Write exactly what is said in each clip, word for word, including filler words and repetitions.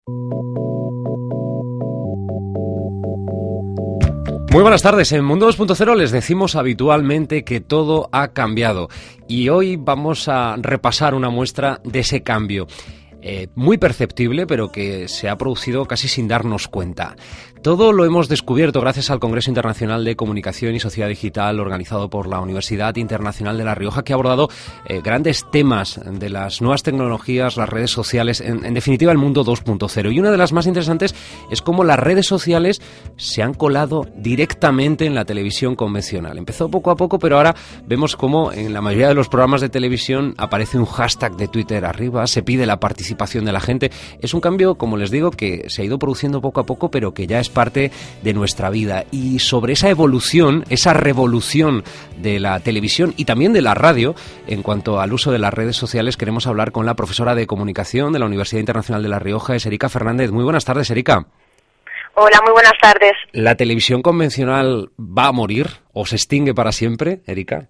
Muy buenas tardes. En Mundo dos punto cero les decimos habitualmente que todo ha cambiado y hoy vamos a repasar una muestra de ese cambio. Eh, muy perceptible, pero que se ha producido casi sin darnos cuenta. Todo lo hemos descubierto gracias al Congreso Internacional de Comunicación y Sociedad Digital organizado por la Universidad Internacional de La Rioja, que ha abordado eh, grandes temas de las nuevas tecnologías, las redes sociales, en, en definitiva el mundo dos punto cero. Y una de las más interesantes es cómo las redes sociales se han colado directamente en la televisión convencional. Empezó poco a poco, pero ahora vemos cómo en la mayoría de los programas de televisión aparece un hashtag de Twitter arriba, se pide la participación de la gente. Es un cambio, como les digo, que se ha ido produciendo poco a poco, pero que ya es parte de nuestra vida. Y sobre esa evolución, esa revolución de la televisión y también de la radio en cuanto al uso de las redes sociales, queremos hablar con la profesora de comunicación de la Universidad Internacional de La Rioja, es Erika Fernández. Muy buenas tardes, Erika. Hola, muy buenas tardes. ¿La televisión convencional va a morir o se extingue para siempre, Erika?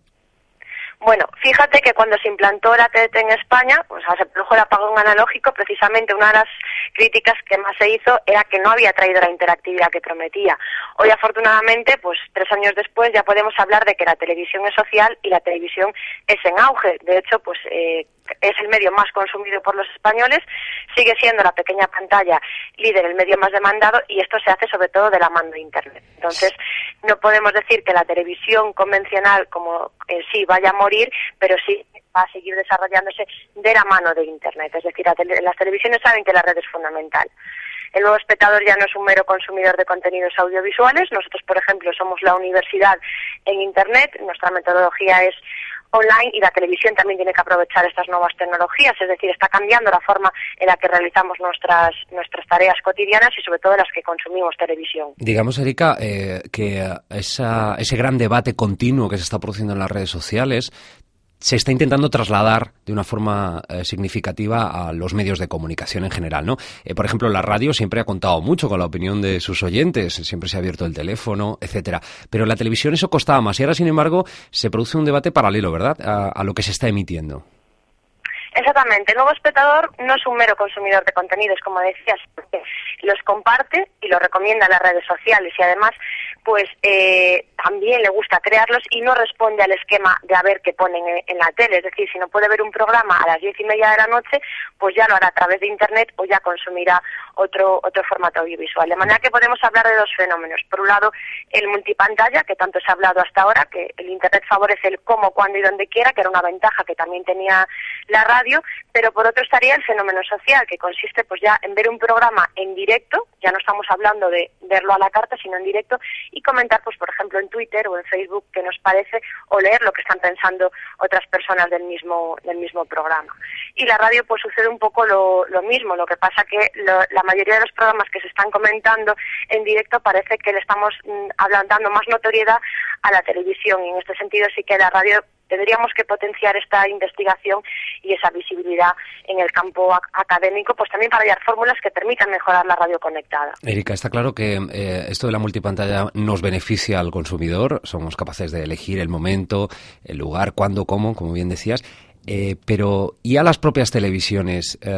Bueno, fíjate que cuando se implantó la T D T en España, o sea, se produjo el apagón analógico, precisamente una de las críticas que más se hizo era que no había traído la interactividad que prometía. Hoy, afortunadamente, pues tres años después ya podemos hablar de que la televisión es social y la televisión es en auge. De hecho, pues eh, es el medio más consumido por los españoles, sigue siendo la pequeña pantalla líder, el medio más demandado, y esto se hace sobre todo de la mano de Internet. Entonces, no podemos decir que la televisión convencional como en sí vaya a morir, pero sí va a seguir desarrollándose de la mano de Internet. Es decir, la tele- las televisiones saben que la red es fundamental. El nuevo espectador ya no es un mero consumidor de contenidos audiovisuales. Nosotros, por ejemplo, somos la universidad en Internet. Nuestra metodología es online y la televisión también tiene que aprovechar estas nuevas tecnologías, es decir, está cambiando la forma en la que realizamos nuestras nuestras tareas cotidianas y sobre todo las que consumimos televisión. Digamos, Erika, eh, que esa, ese gran debate continuo que se está produciendo en las redes sociales se está intentando trasladar de una forma eh, significativa a los medios de comunicación en general, ¿no? Eh, por ejemplo, la radio siempre ha contado mucho con la opinión de sus oyentes, siempre se ha abierto el teléfono, etcétera. Pero en la televisión eso costaba más y ahora, sin embargo, se produce un debate paralelo, ¿verdad?, a, a lo que se está emitiendo. Exactamente. El nuevo espectador no es un mero consumidor de contenidos, como decías, porque los comparte y los recomienda en las redes sociales y además pues eh, también le gusta crearlos y no responde al esquema de a ver qué ponen en, en la tele. Es decir, si no puede ver un programa a las diez y media de la noche, pues ya lo hará a través de Internet o ya consumirá otro otro formato audiovisual. De manera que podemos hablar de dos fenómenos. Por un lado, el multipantalla, que tanto se ha hablado hasta ahora, que el Internet favorece el cómo, cuándo y dónde quiera, que era una ventaja que también tenía la radio, pero por otro estaría el fenómeno social, que consiste pues ya en ver un programa en directo, ya no estamos hablando de verlo a la carta, sino en directo, y comentar, pues por ejemplo, en Twitter o en Facebook qué nos parece, o leer lo que están pensando otras personas del mismo del mismo programa. Y la radio pues sucede un poco lo, lo mismo, lo que pasa que lo, la mayoría de los programas que se están comentando en directo parece que le estamos mm, hablando, dando más notoriedad a la televisión, y en este sentido sí que la radio tendríamos que potenciar esta investigación y esa visibilidad en el campo ac- académico, pues también para hallar fórmulas que permitan mejorar la radio conectada. Erika, está claro que eh, esto de la multipantalla nos beneficia al consumidor, somos capaces de elegir el momento, el lugar, cuándo, cómo, como bien decías, eh, pero ¿y a las propias televisiones eh,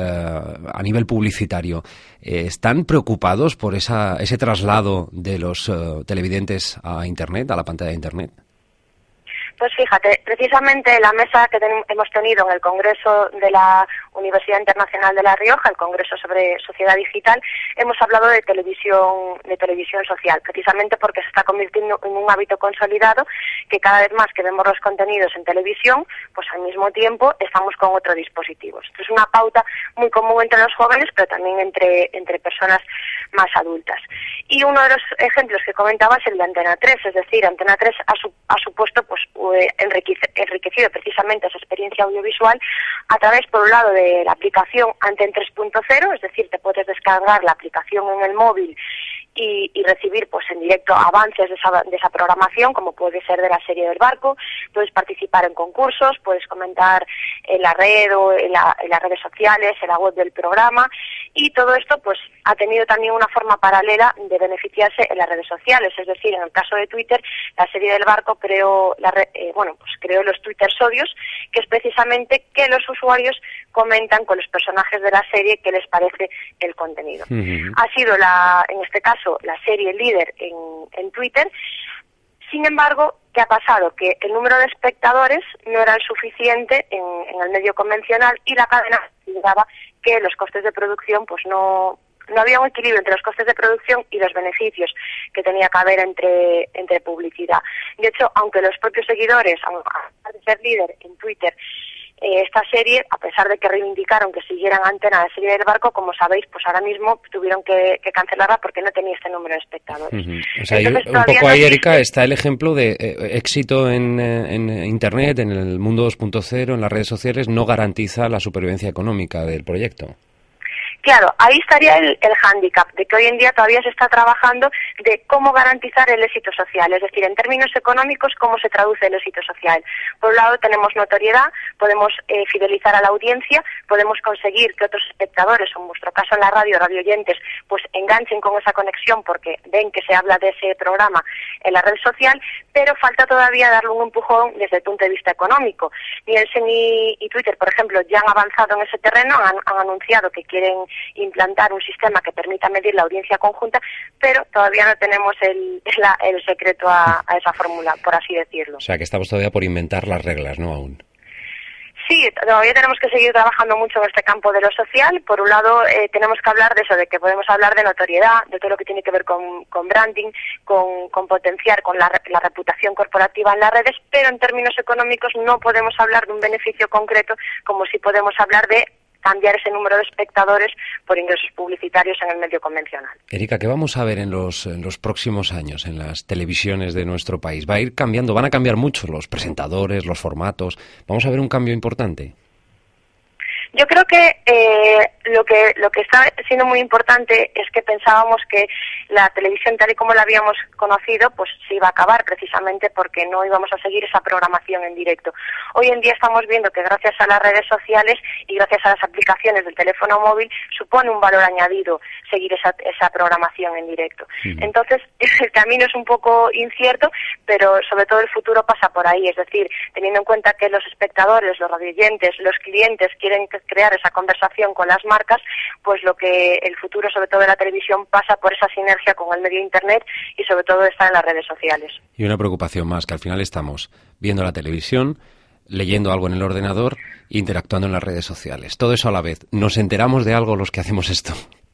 a nivel publicitario? Eh, ¿Están preocupados por esa, ese traslado de los eh, televidentes a Internet, a la pantalla de Internet? Pues fíjate, precisamente la mesa que ten- hemos tenido en el Congreso de la Universidad Internacional de La Rioja, el Congreso sobre Sociedad Digital, hemos hablado de televisión, de televisión social, precisamente porque se está convirtiendo en un hábito consolidado que cada vez más que vemos los contenidos en televisión, pues al mismo tiempo estamos con otros dispositivos. Esto es una pauta muy común entre los jóvenes, pero también entre, entre personas más adultas. Y uno de los ejemplos que comentaba es el de Antena tres, es decir, Antena tres ha, su, ha supuesto pues enriquece, enriquecido precisamente esa experiencia audiovisual a través, por un lado, de la aplicación Anten tres punto cero, es decir, te puedes descargar la aplicación en el móvil y, y recibir pues en directo avances de esa, de esa programación, como puede ser de la serie del barco. Puedes participar en concursos, puedes comentar en la red o en, la, en las redes sociales, en la web del programa, y todo esto pues ha tenido también una forma paralela de beneficiarse en las redes sociales. Es decir, en el caso de Twitter, la serie del barco creó la re, eh, bueno pues creó los Twittersodios, que es precisamente que los usuarios comentan con los personajes de la serie qué les parece el contenido. Uh-huh. Ha sido la, en este caso, la serie líder en, en Twitter. Sin embargo, ¿qué ha pasado? Que el número de espectadores no era el suficiente en, en el medio convencional, y la cadena consideraba que los costes de producción, pues no, no había un equilibrio entre los costes de producción y los beneficios que tenía que haber entre, entre publicidad. De hecho, aunque los propios seguidores, a pesar de ser líder en Twitter, Eh, esta serie, a pesar de que reivindicaron que siguieran Antena la serie del barco, como sabéis, pues ahora mismo tuvieron que, que cancelarla porque no tenía este número de espectadores. Uh-huh. O sea, Entonces, un poco no ahí, Erika, está el ejemplo de eh, éxito en, en Internet, en el mundo dos punto cero, en las redes sociales, no garantiza la supervivencia económica del proyecto. Claro, ahí estaría el, el hándicap de que hoy en día todavía se está trabajando de cómo garantizar el éxito social, es decir, en términos económicos, cómo se traduce el éxito social. Por un lado tenemos notoriedad, podemos eh, fidelizar a la audiencia, podemos conseguir que otros espectadores, o en vuestro caso en la radio, radio oyentes, pues enganchen con esa conexión porque ven que se habla de ese programa en la red social, pero falta todavía darle un empujón desde el punto de vista económico. Nielsen y, y Twitter, por ejemplo, ya han avanzado en ese terreno, han, han anunciado que quieren implantar un sistema que permita medir la audiencia conjunta, pero todavía no tenemos el, la, el secreto a, a esa fórmula, por así decirlo. O sea, que estamos todavía por inventar las reglas, ¿no? Aún. Sí, todavía tenemos que seguir trabajando mucho en este campo de lo social. Por un lado, eh, tenemos que hablar de eso, de que podemos hablar de notoriedad, de todo lo que tiene que ver con, con branding, con, con potenciar con la, la reputación corporativa en las redes, pero en términos económicos no podemos hablar de un beneficio concreto, como si podemos hablar de cambiar ese número de espectadores por ingresos publicitarios en el medio convencional. Erika, ¿qué vamos a ver en los, en los próximos años en las televisiones de nuestro país? ¿Va a ir cambiando? ¿Van a cambiar mucho los presentadores, los formatos? ¿Vamos a ver un cambio importante? Yo creo que eh, lo que lo que está siendo muy importante es que pensábamos que la televisión tal y como la habíamos conocido pues se iba a acabar precisamente porque no íbamos a seguir esa programación en directo. Hoy en día estamos viendo que gracias a las redes sociales y gracias a las aplicaciones del teléfono móvil supone un valor añadido seguir esa, esa programación en directo. Sí. Entonces el camino es un poco incierto, pero sobre todo el futuro pasa por ahí, es decir, teniendo en cuenta que los espectadores, los radioyentes, los clientes quieren que crear esa conversación con las marcas, pues lo que el futuro sobre todo de la televisión pasa por esa sinergia con el medio internet y sobre todo está en las redes sociales. Y una preocupación más, que al final estamos viendo la televisión, leyendo algo en el ordenador e interactuando en las redes sociales. Todo eso a la vez. ¿Nos enteramos de algo los que hacemos esto?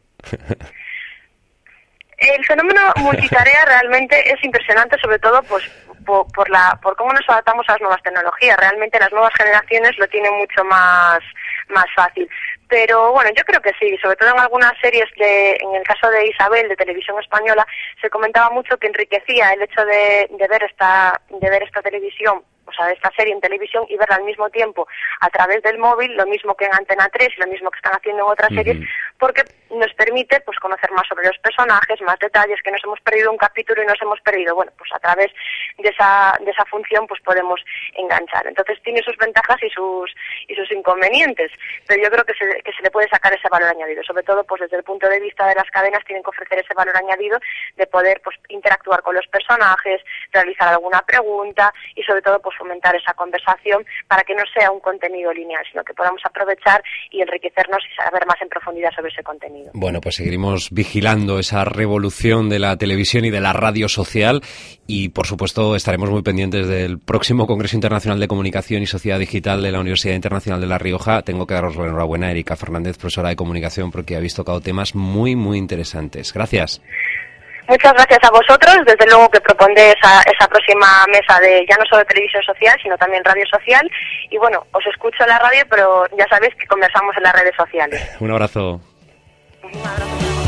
El fenómeno multitarea realmente es impresionante, sobre todo pues por, por la por cómo nos adaptamos a las nuevas tecnologías. Realmente las nuevas generaciones lo tienen mucho más más fácil. Pero bueno, yo creo que sí, sobre todo en algunas series, de, en el caso de Isabel, de Televisión Española, se comentaba mucho que enriquecía el hecho de, de ver esta de ver esta televisión, o sea, esta serie en televisión y verla al mismo tiempo a través del móvil, lo mismo que en Antena tres, lo mismo que están haciendo en otras uh-huh. series, porque nos permite pues conocer más sobre los personajes, más detalles, que nos hemos perdido un capítulo y nos hemos perdido. Bueno, pues a través de esa de esa función pues podemos enganchar. Entonces tiene sus ventajas y sus y sus inconvenientes, pero yo creo que se, que se le puede sacar ese valor añadido, sobre todo pues desde el punto de vista de las cadenas tienen que ofrecer ese valor añadido de poder pues interactuar con los personajes, realizar alguna pregunta y sobre todo pues fomentar esa conversación para que no sea un contenido lineal, sino que podamos aprovechar y enriquecernos y saber más en profundidad sobre ese contenido. Bueno, pues seguiremos vigilando esa revolución de la televisión y de la radio social y, por supuesto, estaremos muy pendientes del próximo Congreso Internacional de Comunicación y Sociedad Digital de la Universidad Internacional de La Rioja. Tengo que daros la enhorabuena, Erika Fernández, profesora de Comunicación, porque habéis tocado temas muy, muy interesantes. Gracias. Muchas gracias a vosotros, desde luego que propondré esa, esa próxima mesa de ya no solo televisión social, sino también radio social. Y bueno, os escucho en la radio, pero ya sabéis que conversamos en las redes sociales. Un abrazo. Un abrazo.